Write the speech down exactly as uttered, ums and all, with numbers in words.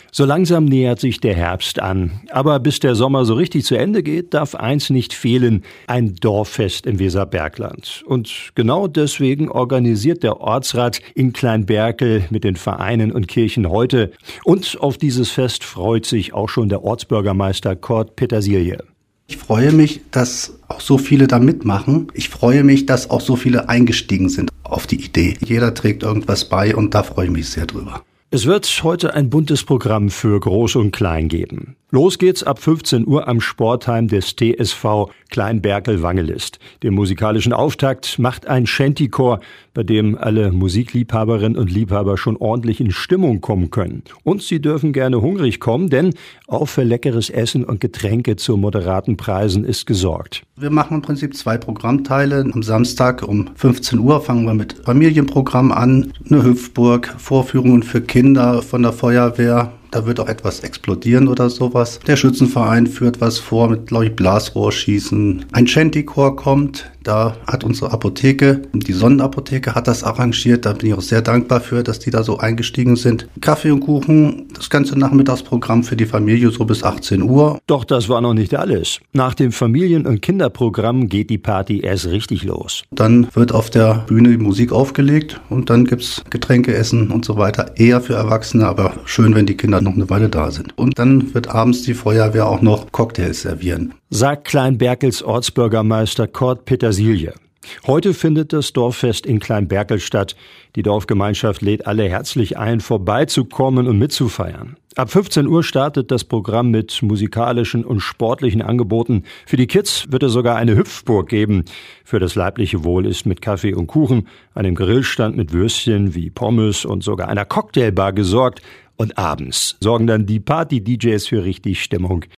So langsam nähert sich der Herbst an. Aber bis der Sommer so richtig zu Ende geht, darf eins nicht fehlen: ein Dorffest im Weserbergland. Und genau deswegen organisiert der Ortsrat in Kleinberkel mit den Vereinen und Kirchen heute. Und auf dieses Fest freut sich auch schon der Ortsbürgermeister Kurt Petersilie. Ich freue mich, dass auch so viele da mitmachen. Ich freue mich, dass auch so viele eingestiegen sind auf die Idee. Jeder trägt irgendwas bei und da freue ich mich sehr drüber. Es wird heute ein buntes Programm für Groß und Klein geben. Los geht's ab fünfzehn Uhr am Sportheim des T S V Kleinberkel-Wangelist. Den musikalischen Auftakt macht ein Shantychor, bei dem alle Musikliebhaberinnen und Liebhaber schon ordentlich in Stimmung kommen können. Und sie dürfen gerne hungrig kommen, denn auch für leckeres Essen und Getränke zu moderaten Preisen ist gesorgt. Wir machen im Prinzip zwei Programmteile. Am Samstag um fünfzehn Uhr fangen wir mit Familienprogramm an. Eine Hüpfburg, Vorführungen für Kinder von der Feuerwehr. Da wird auch etwas explodieren oder sowas. Der Schützenverein führt was vor mit, glaube ich, Blasrohrschießen. Ein Shantychor kommt. Da hat unsere Apotheke, die Sonnenapotheke, hat das arrangiert. Da bin ich auch sehr dankbar für, dass die da so eingestiegen sind. Kaffee und Kuchen, das ganze Nachmittagsprogramm für die Familie so bis achtzehn Uhr. Doch das war noch nicht alles. Nach dem Familien- und Kinderprogramm geht die Party erst richtig los. Dann wird auf der Bühne die Musik aufgelegt und dann gibt's Getränke, Essen und so weiter. Eher für Erwachsene, aber schön, wenn die Kinder noch eine Weile da sind. Und dann wird abends die Feuerwehr auch noch Cocktails servieren. Sagt Kleinberkels Ortsbürgermeister Kurt Petersilie. Heute findet das Dorffest in Kleinberkel statt. Die Dorfgemeinschaft lädt alle herzlich ein, vorbeizukommen und mitzufeiern. Ab fünfzehn Uhr startet das Programm mit musikalischen und sportlichen Angeboten. Für die Kids wird es sogar eine Hüpfburg geben. Für das leibliche Wohl ist mit Kaffee und Kuchen, einem Grillstand mit Würstchen wie Pommes und sogar einer Cocktailbar gesorgt. Und abends sorgen dann die Party-D Js für richtig Stimmung.